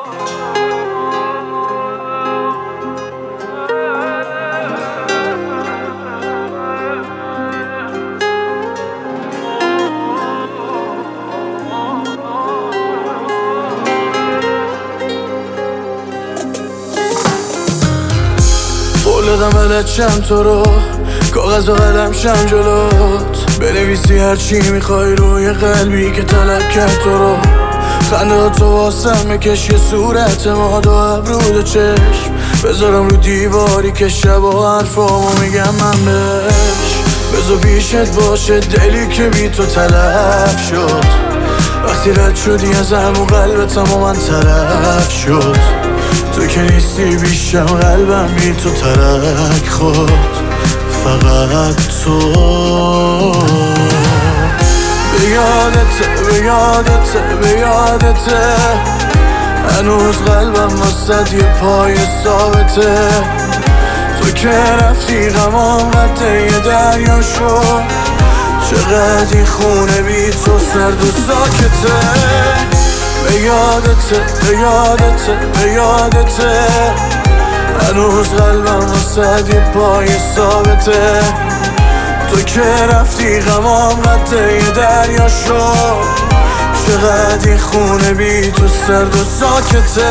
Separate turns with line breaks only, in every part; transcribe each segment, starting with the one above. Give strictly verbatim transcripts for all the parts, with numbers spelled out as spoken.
دادم بلدشم تو رو، کاغذ و قلم شم جلوت، بنویسی هرچی میخوای روی قلبی که طلب کرد تو رو. خنده تو واسم بکش یه صورت ماد و ابرود و چشم، بذارم رو دیواری که شب و حرفامو میگم من بهش. بذار پیشت باشه دلی که بی تو تلف شد، وقتی رد شدی ازم و قلبتم و من طرف شد. تو که نیستی بیشم قلبم بی تو ترک خود، فقط تو. به یادته به یادته به یادته، هنوز قلبم واسد یه پای ثابته. تو که رفتی غمام قد یه دریا شد، چقدر این خونه بی تو سرد و ساکته. به یادته به یادته به یادته، هنوز قلبم واسد یه پای ثابته. تو که رفتی غمام قد یه دریا شد، چقدر این خونه بی تو سرد و ساکته.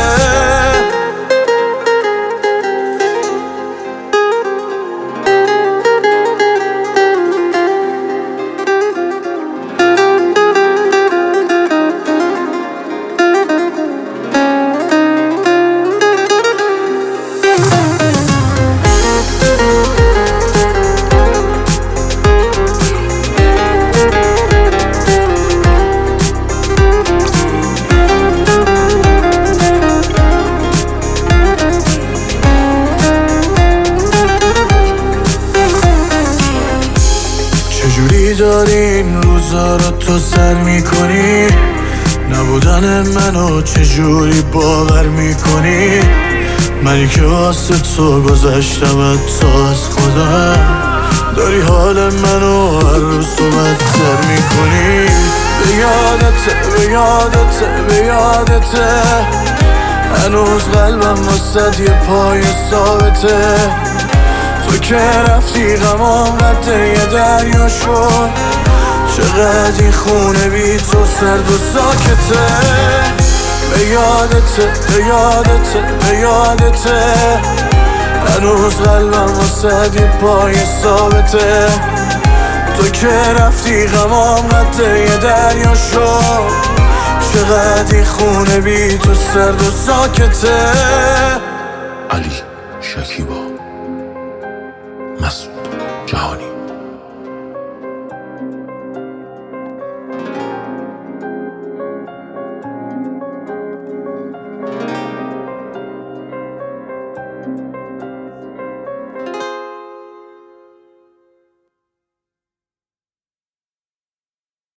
چجوری داری این روزا رو تو سر میکنی؟ نبودن منو چجوری باور میکنی؟ منی که واسه تو گذشتم تا از خودم، داری حال منو هر روز تو بدتر میکنی. به یادته به یادته به یادته، هنوز قلبم واسد یه پای ثابته. تو که رفتی غمام قد یه دریا شد، چقدر این خونه بی تو سرد و ساکته. به یادته به یادته به یادته، هنوز قلبم واسد یه پای ثابته. تو که رفتی غمام قد یه دریا شد، چقدر این خونه بی تو سرد و ساکته.
علی شکیبا.